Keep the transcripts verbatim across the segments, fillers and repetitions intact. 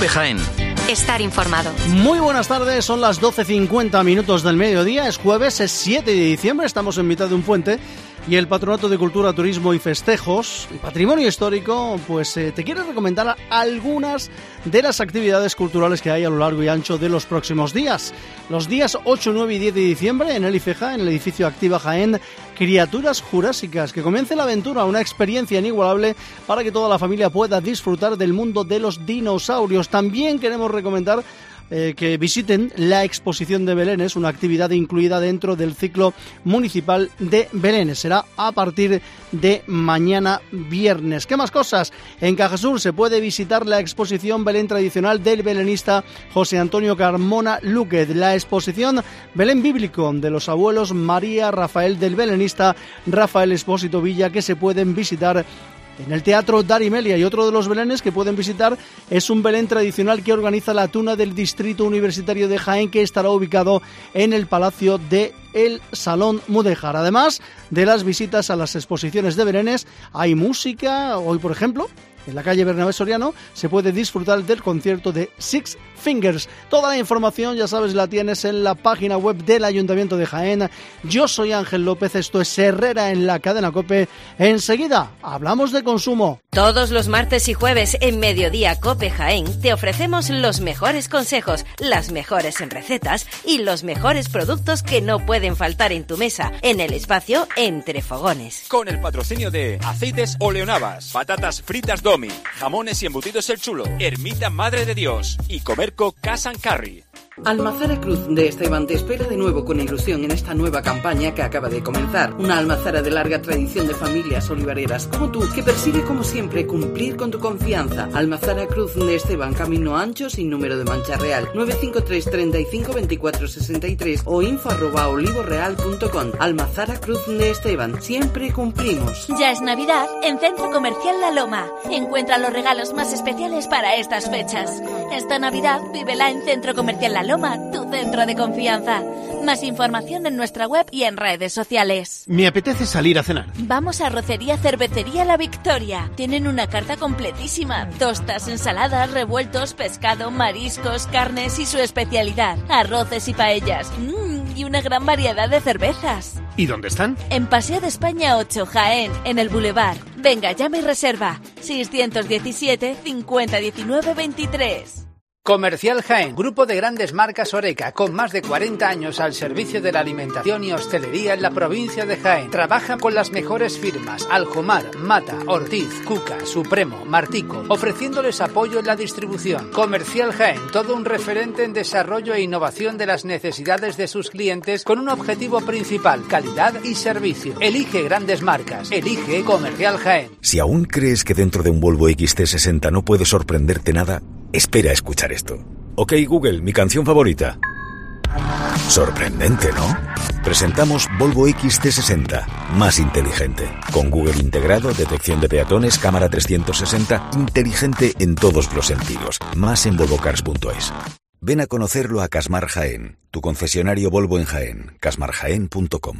COPE Jaén. Estar informado. Muy buenas tardes, son las doce cincuenta minutos del mediodía, es jueves, es siete de diciembre, estamos en mitad de un puente y el Patronato de Cultura, Turismo y Festejos y Patrimonio Histórico pues eh, te quiere recomendar algunas de las actividades culturales que hay a lo largo y ancho de los próximos días. Los días ocho, nueve y diez de diciembre en el IFEJA, en el edificio Activa Jaén, Criaturas Jurásicas, que comience la aventura, una experiencia inigualable para que toda la familia pueda disfrutar del mundo de los dinosaurios. También queremos recomendar eh, que visiten la exposición de Belénes, una actividad incluida dentro del ciclo municipal de Belénes. Será a partir de mañana viernes. ¿Qué más cosas? En Cajasur se puede visitar la exposición Belén tradicional del belenista José Antonio Carmona Lúquez, la exposición Belén bíblico de los abuelos María Rafael del belenista Rafael Espósito Villa, que se pueden visitar en el Teatro Darimelia. Y otro de los belenes que pueden visitar es un Belén tradicional que organiza la Tuna del Distrito Universitario de Jaén, que estará ubicado en el Palacio de el Salón Mudéjar. Además de las visitas a las exposiciones de belenes, hay música. Hoy, por ejemplo, en la calle Bernabé Soriano se puede disfrutar del concierto de Six Fingers. Toda la información, ya sabes, la tienes en la página web del Ayuntamiento de Jaén. Yo soy Ángel López, esto es Herrera en la cadena COPE. Enseguida hablamos de consumo. Todos los martes y jueves en Mediodía COPE Jaén te ofrecemos los mejores consejos, las mejores recetas y los mejores productos que no pueden faltar en tu mesa en el espacio Entre Fogones. Con el patrocinio de Aceites Oleonavas, Patatas Fritas Domi, Jamones y Embutidos El Chulo, Ermita Madre de Dios y Comerco Cash and Carry. Almazara Cruz de Esteban te espera de nuevo con ilusión en esta nueva campaña que acaba de comenzar. Una almazara de larga tradición de familias olivareras como tú, que persigue como siempre cumplir con tu confianza. Almazara Cruz de Esteban, Camino Ancho, sin número de Mancha Real, nueve cinco tres, treinta y cinco, veinticuatro sesenta y tres o info arroba olivoreal punto com. Almazara Cruz de Esteban, siempre cumplimos. Ya es Navidad en Centro Comercial La Loma. Encuentra los regalos más especiales para estas fechas. Esta Navidad vívela en Centro Comercial La Loma, tu centro de confianza. Más información en nuestra web y en redes sociales. Me apetece salir a cenar. Vamos a Rocería Cervecería La Victoria. Tienen una carta completísima. Tostas, ensaladas, revueltos, pescado, mariscos, carnes y su especialidad, arroces y paellas. Mmm, y una gran variedad de cervezas. ¿Y dónde están? En Paseo de España ocho, Jaén, en el Boulevard. Venga, llame y reserva. seiscientos diecisiete, cincuenta, diecinueve, veintitrés. Comercial Jaén, grupo de grandes marcas Oreca, con más de cuarenta años al servicio de la alimentación y hostelería en la provincia de Jaén. Trabaja con las mejores firmas Aljomar, Mata, Ortiz, Cuca, Supremo, Martico, ofreciéndoles apoyo en la distribución. Comercial Jaén, todo un referente en desarrollo e innovación de las necesidades de sus clientes con un objetivo principal, calidad y servicio. Elige grandes marcas, elige Comercial Jaén. Si aún crees que dentro de un Volvo X C sesenta no puede sorprenderte nada, espera a escuchar esto. Ok, Google, mi canción favorita. Sorprendente, ¿no? Presentamos Volvo X C sesenta, más inteligente. Con Google integrado, detección de peatones, cámara trescientos sesenta, inteligente en todos los sentidos. Más en volvocars punto es. Ven a conocerlo a Casmar Jaén, tu concesionario Volvo en Jaén, casmar jaén punto com.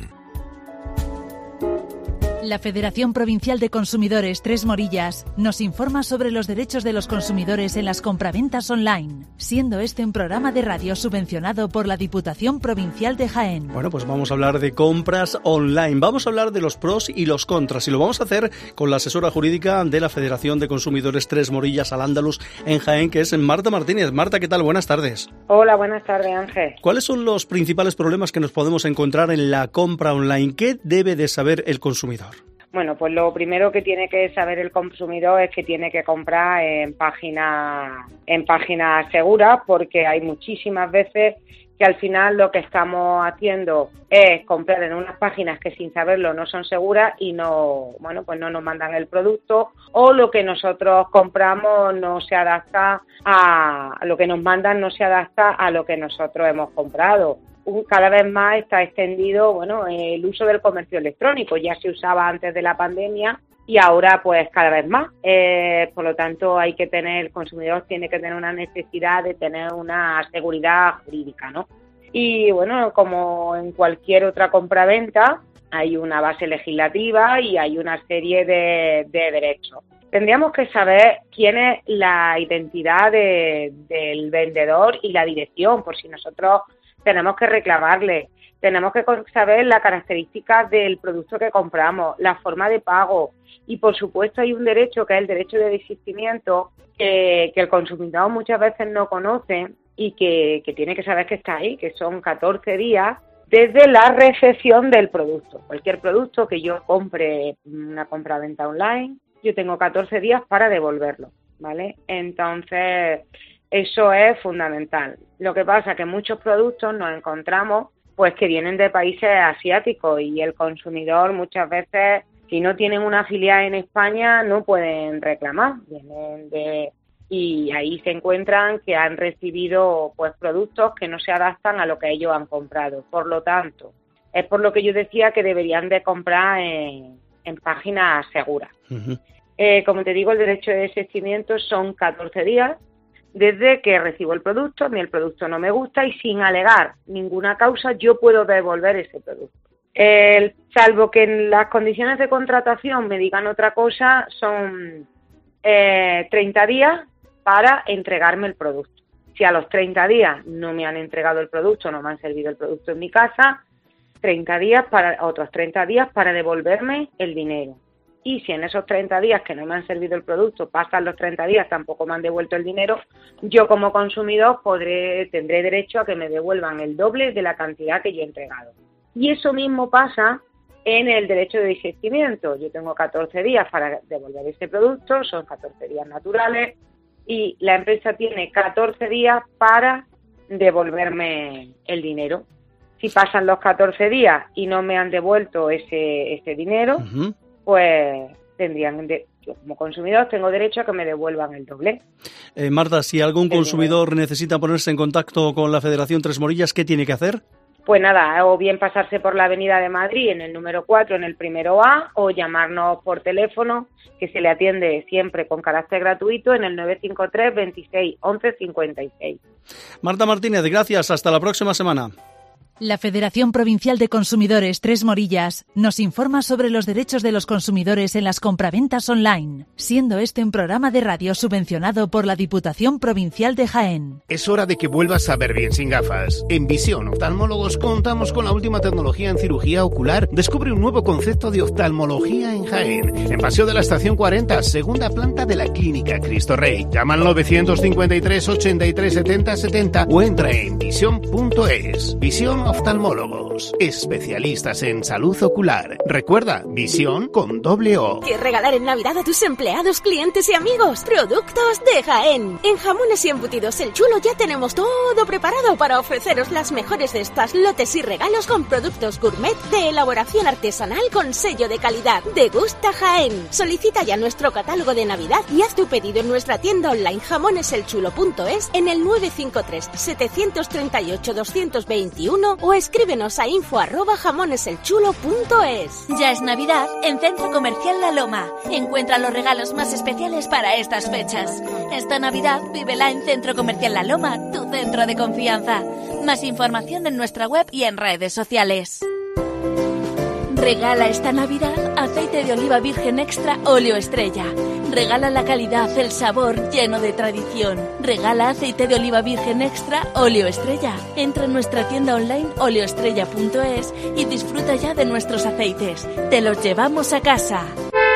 La Federación Provincial de Consumidores Tres Morillas nos informa sobre los derechos de los consumidores en las compraventas online, siendo este un programa de radio subvencionado por la Diputación Provincial de Jaén. Bueno, pues vamos a hablar de compras online, vamos a hablar de los pros y los contras, y lo vamos a hacer con la asesora jurídica de la Federación de Consumidores Tres Morillas Al-Ándalus en Jaén, que es Marta Martínez. Marta, ¿qué tal? Buenas tardes. Hola, buenas tardes, Ángel. ¿Cuáles son los principales problemas que nos podemos encontrar en la compra online? ¿Qué debe de saber el consumidor? Bueno, pues lo primero que tiene que saber el consumidor es que tiene que comprar en páginas en páginas seguras, porque hay muchísimas veces que al final lo que estamos haciendo es comprar en unas páginas que sin saberlo no son seguras y no, bueno, pues no nos mandan el producto, o lo que nosotros compramos no se adapta a, a lo que nos mandan no se adapta a lo que nosotros hemos comprado. Cada vez más está extendido, bueno, el uso del comercio electrónico. Ya se usaba antes de la pandemia y ahora pues cada vez más. Eh, por lo tanto, hay que tener, el consumidor tiene que tener una necesidad de tener una seguridad jurídica, ¿no? Y bueno, como en cualquier otra compraventa, hay una base legislativa y hay una serie de, de derechos. tendríamos que saber quién es la identidad de, del vendedor y la dirección, por si nosotros tenemos que reclamarle. Tenemos que saber las características del producto que compramos, la forma de pago y, por supuesto, hay un derecho que es el derecho de desistimiento que, que el consumidor muchas veces no conoce y que, que tiene que saber que está ahí, que son catorce días desde la recepción del producto. Cualquier producto que yo compre, una compra-venta online, yo tengo catorce días para devolverlo, ¿vale? Entonces, eso es fundamental. Lo que pasa es que muchos productos nos encontramos pues que vienen de países asiáticos y el consumidor muchas veces, si no tienen una filial en España, no pueden reclamar. Vienen de y ahí se encuentran que han recibido pues productos que no se adaptan a lo que ellos han comprado. Por lo tanto, es por lo que yo decía que deberían de comprar en, en páginas seguras. Uh-huh. Eh, como te digo, el derecho de desistimiento son catorce días desde que recibo el producto, a mí el producto no me gusta y sin alegar ninguna causa yo puedo devolver ese producto. Eh, salvo que en las condiciones de contratación me digan otra cosa, son eh, treinta días para entregarme el producto. Si a los treinta días no me han entregado el producto, no me han servido el producto en mi casa, treinta días para otros treinta días para devolverme el dinero. Y si en esos treinta días que no me han servido el producto, pasan los treinta días, tampoco me han devuelto el dinero, yo como consumidor podré tendré derecho a que me devuelvan el doble de la cantidad que yo he entregado. Y eso mismo pasa en el derecho de desistimiento. Yo tengo catorce días para devolver ese producto, son catorce días naturales, y la empresa tiene catorce días para devolverme el dinero. Si pasan los catorce días y no me han devuelto ese, ese dinero, uh-huh. pues tendrían de, yo como consumidor tengo derecho a que me devuelvan el doble. Eh, Marta, si algún consumidor dinero. necesita ponerse en contacto con la Federación Tres Morillas, ¿qué tiene que hacer? Pues nada, o bien pasarse por la Avenida de Madrid en el número cuatro, en el primero A, o llamarnos por teléfono, que se le atiende siempre con carácter gratuito en el nueve cinco tres, veintiséis, once, cincuenta y seis. Marta Martínez, gracias. Hasta la próxima semana. La Federación Provincial de Consumidores Tres Morillas nos informa sobre los derechos de los consumidores en las compraventas online, siendo este un programa de radio subvencionado por la Diputación Provincial de Jaén. Es hora de que vuelvas a ver bien sin gafas. En Visión Oftalmólogos contamos con la última tecnología en cirugía ocular. Descubre un nuevo concepto de oftalmología en Jaén. En Paseo de la Estación cuarenta, segunda planta de la Clínica Cristo Rey. Llama al novecientos cincuenta y tres, ochenta y tres, setenta, setenta o entra en visión punto es. Visión Oftalmólogos, especialistas en salud ocular. Recuerda, visión con doble O. ¿Qué regalar en Navidad a tus empleados, clientes y amigos? Productos de Jaén. En Jamones y Embutidos El Chulo ya tenemos todo preparado para ofreceros las mejores de estas lotes y regalos con productos gourmet de elaboración artesanal con sello de calidad. Degusta Jaén. Solicita ya nuestro catálogo de Navidad y haz tu pedido en nuestra tienda online jamones el chulo punto es en el nueve cinco tres, siete tres ocho, dos dos uno o escríbenos a info arroba jamones el chulo punto es. Ya es Navidad en Centro Comercial La Loma. Encuentra los regalos más especiales para estas fechas. Esta Navidad vívela en Centro Comercial La Loma, tu centro de confianza. Más información en nuestra web y en redes sociales. Regala esta Navidad aceite de oliva virgen extra óleo estrella. Regala la calidad, el sabor lleno de tradición. Regala aceite de oliva virgen extra óleo estrella. Entra en nuestra tienda online oleoestrella punto es y disfruta ya de nuestros aceites. Te los llevamos a casa.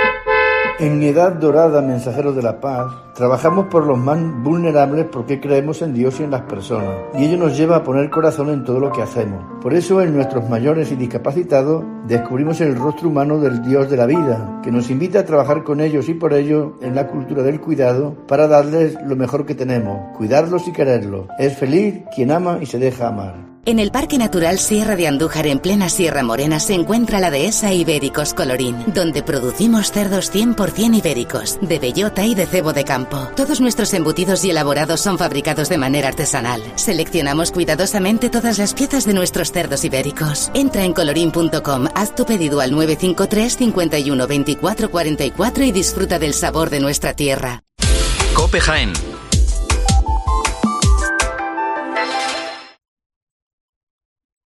En Edad Dorada, Mensajeros de la Paz, trabajamos por los más vulnerables porque creemos en Dios y en las personas, y ello nos lleva a poner corazón en todo lo que hacemos. Por eso en nuestros mayores y discapacitados descubrimos el rostro humano del Dios de la vida, que nos invita a trabajar con ellos y por ello en la cultura del cuidado para darles lo mejor que tenemos, cuidarlos y quererlos. Es feliz quien ama y se deja amar. En el Parque Natural Sierra de Andújar, en plena Sierra Morena, se encuentra la dehesa Ibéricos Colorín, donde producimos cerdos cien por ciento ibéricos, de bellota y de cebo de campo. Todos nuestros embutidos y elaborados son fabricados de manera artesanal. Seleccionamos cuidadosamente todas las piezas de nuestros cerdos ibéricos. Entra en colorín punto com, haz tu pedido al nueve cinco tres, cincuenta y uno, veinticuatro, cuarenta y cuatro y disfruta del sabor de nuestra tierra. COPE Jaén.